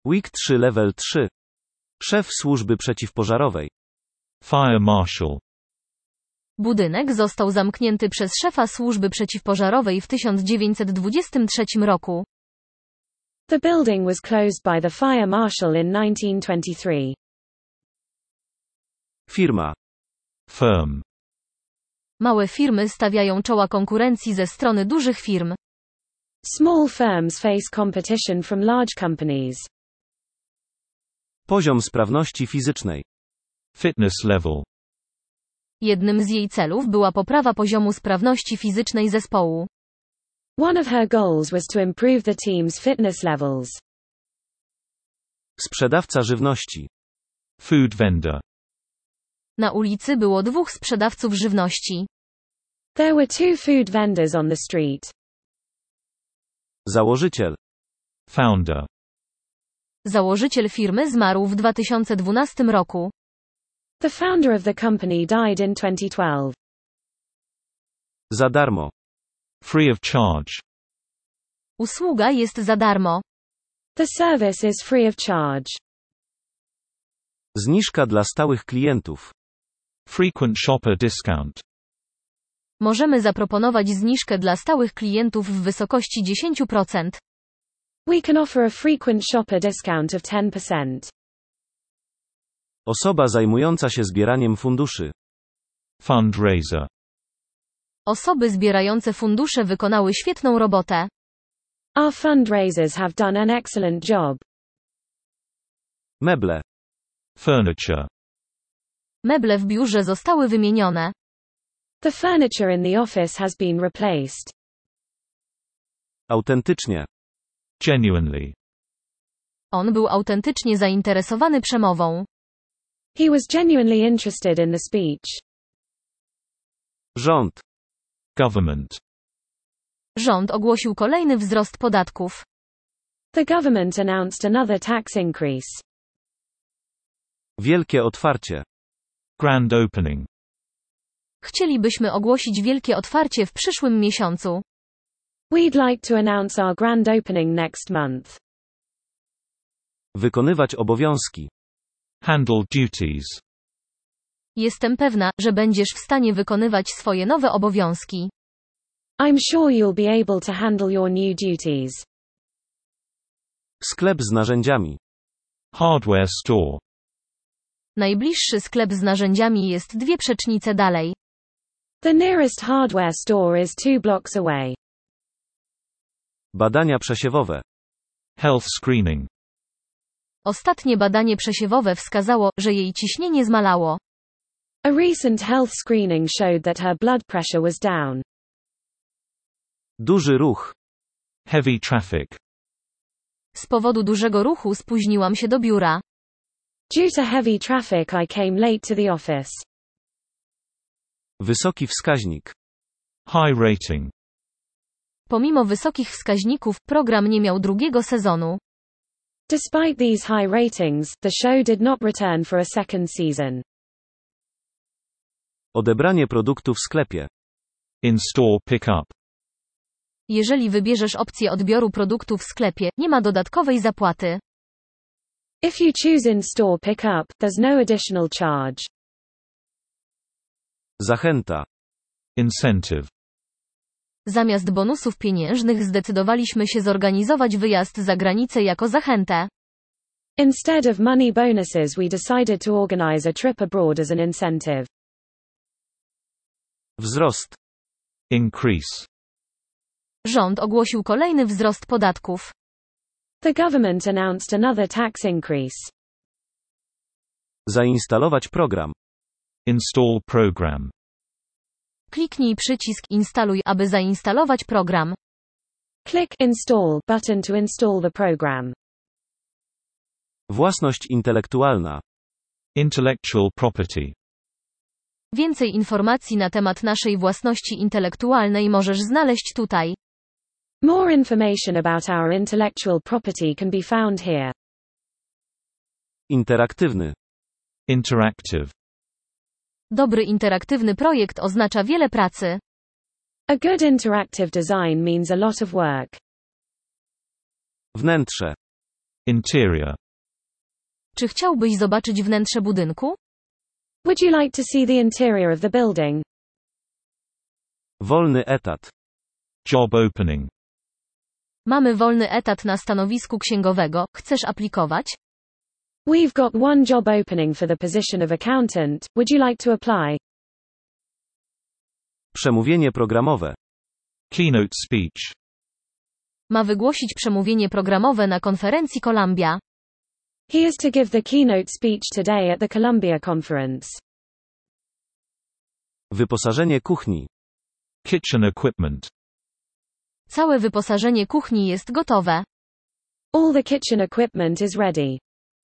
WIG 3 Level 3. Szef służby przeciwpożarowej. Fire Marshal. Budynek został zamknięty przez szefa służby przeciwpożarowej w 1923 roku. The building was closed by the fire marshal in 1923. Firma. Firm. Małe firmy stawiają czoła konkurencji ze strony dużych firm. Small firms face competition from large companies. Poziom sprawności fizycznej. Fitness level. Jednym z jej celów była poprawa poziomu sprawności fizycznej zespołu. One of her goals was to improve the team's fitness levels. Sprzedawca żywności. Food vendor. Na ulicy było 2 sprzedawców żywności. There were 2 food vendors on the street. Założyciel. Founder. Założyciel firmy zmarł w 2012 roku. The founder of the company died in 2012. Za darmo. Free of charge. Usługa jest za darmo. The service is free of charge. Zniżka dla stałych klientów. Frequent shopper discount. Możemy zaproponować zniżkę dla stałych klientów w wysokości 10%. We can offer a frequent shopper discount of 10%. Osoba zajmująca się zbieraniem funduszy. Fundraiser. Osoby zbierające fundusze wykonały świetną robotę. Our fundraisers have done an excellent job. Meble. Furniture. Meble w biurze zostały wymienione. The furniture in the office has been replaced. Autentycznie. Genuinely. On był autentycznie zainteresowany przemową. He was genuinely interested in the speech. Rząd. Government. Rząd ogłosił kolejny wzrost podatków. The government announced another tax increase. Wielkie otwarcie. Grand opening. Chcielibyśmy ogłosić wielkie otwarcie w przyszłym miesiącu. We'd like to announce our grand opening next month. Wykonywać obowiązki. Handle duties. Jestem pewna, że będziesz w stanie wykonywać swoje nowe obowiązki. I'm sure you'll be able to handle your new duties. Sklep z narzędziami. Hardware store. Najbliższy sklep z narzędziami jest 2 przecznice dalej. The nearest hardware store is 2 blocks away. Badania przesiewowe. Health screening. Ostatnie badanie przesiewowe wskazało, że jej ciśnienie zmalało. A recent health screening showed that her blood pressure was down. Duży ruch. Heavy traffic. Z powodu dużego ruchu spóźniłam się do biura. Due to heavy traffic, I came late to the office. Wysoki wskaźnik. High rating. Pomimo wysokich wskaźników, program nie miał drugiego sezonu. Despite these high ratings, the show did not return for a second season. Odebranie produktu w sklepie. In-store pickup. Jeżeli wybierzesz opcję odbioru produktu w sklepie, nie ma dodatkowej zapłaty. If you choose in-store pickup, there's no additional charge. Zachęta. Incentive. Zamiast bonusów pieniężnych zdecydowaliśmy się zorganizować wyjazd za granicę jako zachętę. Instead of money bonuses, we decided to organize a trip abroad as an incentive. Wzrost. Increase. Rząd ogłosił kolejny wzrost podatków. The government announced another tax increase. Zainstalować program. Install program. Kliknij przycisk Instaluj, aby zainstalować program. Click Install button to install the program. Własność intelektualna. Intellectual property. Więcej informacji na temat naszej własności intelektualnej możesz znaleźć tutaj. More information about our intellectual property can be found here. Interaktywny. Interactive. Dobry interaktywny projekt oznacza wiele pracy. A good interactive design means a lot of work. Wnętrze. Interior. Czy chciałbyś zobaczyć wnętrze budynku? Would you like to see the interior of the building? Wolny etat. Job opening. Mamy wolny etat na stanowisku księgowego. Chcesz aplikować? We've got one job opening for the position of accountant. Would you like to apply? Przemówienie programowe. Keynote speech. Ma wygłosić przemówienie programowe na konferencji Columbia. He is to give the keynote speech today at the Columbia Conference. Wyposażenie kuchni. Kitchen equipment. Całe wyposażenie kuchni jest gotowe. All the kitchen equipment is ready.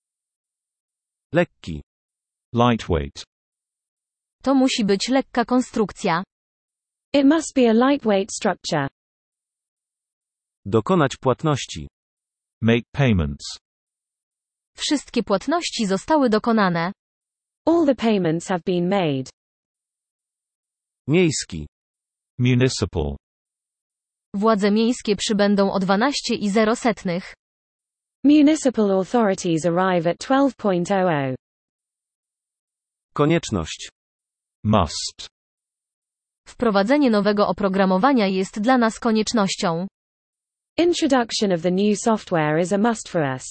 Lekki. Lightweight. To musi być lekka konstrukcja. It must be a lightweight structure. Dokonać płatności. Make payments. Wszystkie płatności zostały dokonane. All the payments have been made. Miejski. Municipal. Władze miejskie przybędą o 12:00. Municipal authorities arrive at 12:00. Konieczność. Must. Wprowadzenie nowego oprogramowania jest dla nas koniecznością. Introduction of the new software is a must for us.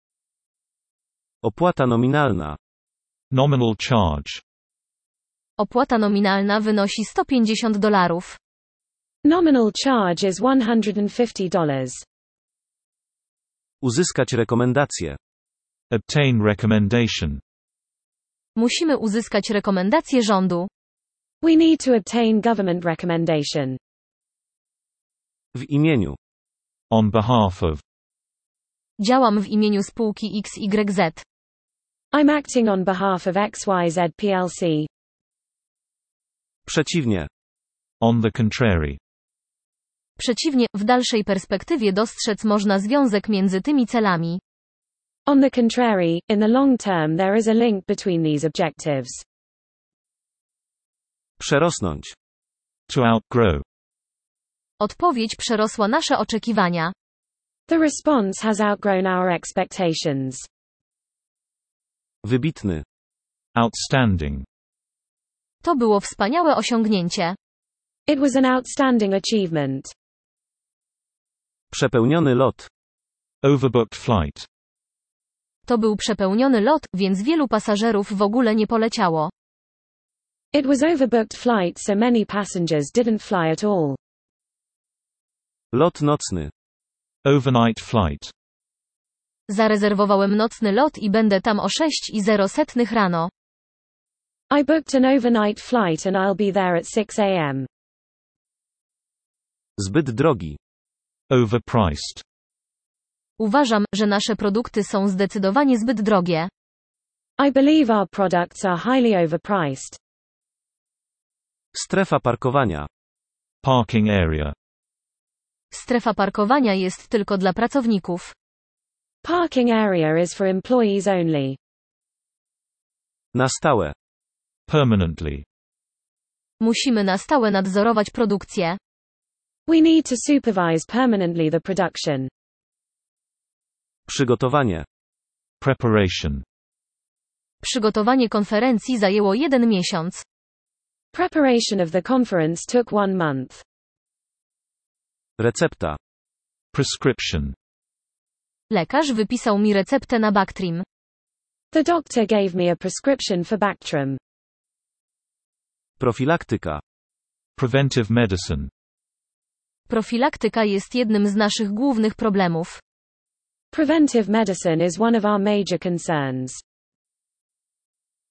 Opłata nominalna. Nominal charge. Opłata nominalna wynosi $150. Nominal charge is $150. Uzyskać rekomendację. Obtain recommendation. Musimy uzyskać rekomendację rządu. We need to obtain government recommendation. W imieniu. On behalf of. Działam w imieniu spółki XYZ. I'm acting on behalf of XYZ plc. Przeciwnie. On the contrary. Przeciwnie, w dalszej perspektywie dostrzec można związek między tymi celami. On the contrary, in the long term there is a link between these objectives. Przerosnąć. To outgrow. Odpowiedź przerosła nasze oczekiwania. The response has outgrown our expectations. Wybitny. Outstanding. To było wspaniałe osiągnięcie. It was an outstanding achievement. Przepełniony lot. Overbooked flight. To był przepełniony lot, więc wielu pasażerów w ogóle nie poleciało. It was overbooked flight, so many passengers didn't fly at all. Lot nocny. Overnight flight. Zarezerwowałem nocny lot i będę tam o 6:00 rano. I booked an overnight flight and I'll be there at 6 a.m. Zbyt drogi. Overpriced. Uważam, że nasze produkty są zdecydowanie zbyt drogie. I believe our products are highly overpriced. Strefa parkowania. Parking area. Strefa parkowania jest tylko dla pracowników. Parking area is for employees only. Na stałe. Permanently. Musimy na stałe nadzorować produkcję. We need to supervise permanently the production. Przygotowanie. Preparation. Przygotowanie konferencji zajęło 1 miesiąc. Preparation of the conference took 1 month. Recepta. Prescription. Lekarz wypisał mi receptę na Bactrim. The doctor gave me a prescription for Bactrim. Profilaktyka. Preventive medicine. Profilaktyka jest jednym z naszych głównych problemów. Preventive medicine is one of our major concerns.